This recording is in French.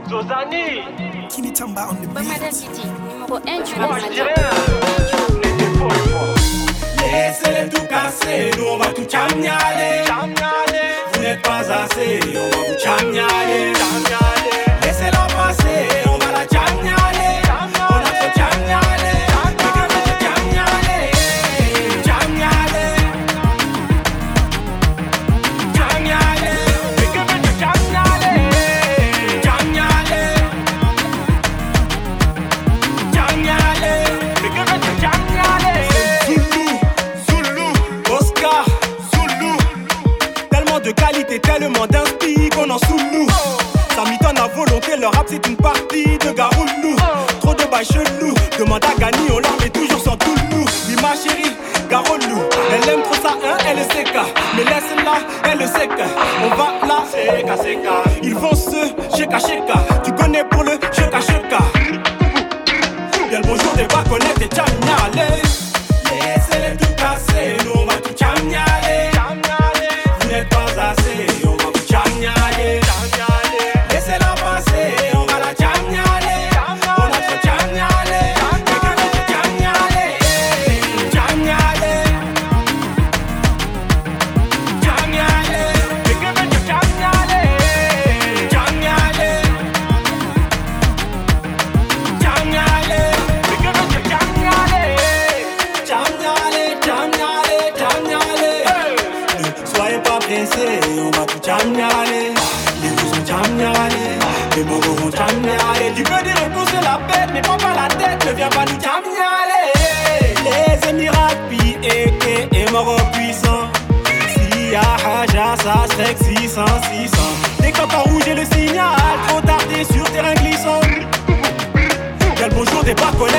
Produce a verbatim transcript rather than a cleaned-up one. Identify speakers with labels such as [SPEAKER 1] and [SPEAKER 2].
[SPEAKER 1] Zozani.
[SPEAKER 2] Kinitamba on the beat.
[SPEAKER 3] Bamada City, numéro un du
[SPEAKER 1] Moi je dis rien. Les épaules quoi.
[SPEAKER 2] Laissez-les tout casser, nous on va tout chamgnaler. Vous n'êtes pas assez, on va vous chamgnaler. Laissez-la passer, on va la chamgnaler. On a trop chamgnalé.
[SPEAKER 4] De qualité tellement d'inspi qu'on en sous nous. Ça m'étonne à volonté, le rap c'est une partie de garoulou. Trop de bails chelous, demande à Gani, on leur met toujours sans tout le loup. Oui ma chérie, garoulou, elle aime trop ça, hein, elle le sait qu'à. Mais laisse-la, elle le sait qu'à. On va là,
[SPEAKER 2] Seka, seka.
[SPEAKER 4] ils vont se cheka cheka. Tu connais pour le cheka cheka. Bien le bonjour des pas connaître et chamgnalé.
[SPEAKER 2] Laissez-les tout casser, nous on va tout chamgnaler. Vous n'êtes pas assez, on va vous chamgnaler. Laissez-la passer, on va la chamgnaler. On a trop chamgnalé. Quelqu'un veut te chamgnaler. Chamgnaler. Chamgnaler. Quelqu'un veut te chamgnaler. Chamgnaler. Chamgnaler. Quelqu'un veut te chamgnaler. Chamgnaler, chamgnaler, chamgnaler. Ne soyez pas pressés, on va tout chamgnaler. Les vous sont chamgnalés, les mogos vont chamgnaler. Tu peux dire reposer la bête, mais prends pas la tête, ne viens pas nous chamgnaler. Les Émirats P A K et Moro puissant. Si y'a Haja, ça serait que six cents, six cents. Dès que t'entends rouge et le signal, trop tardé sur terrain glissant. Quel beau jour des pas collés.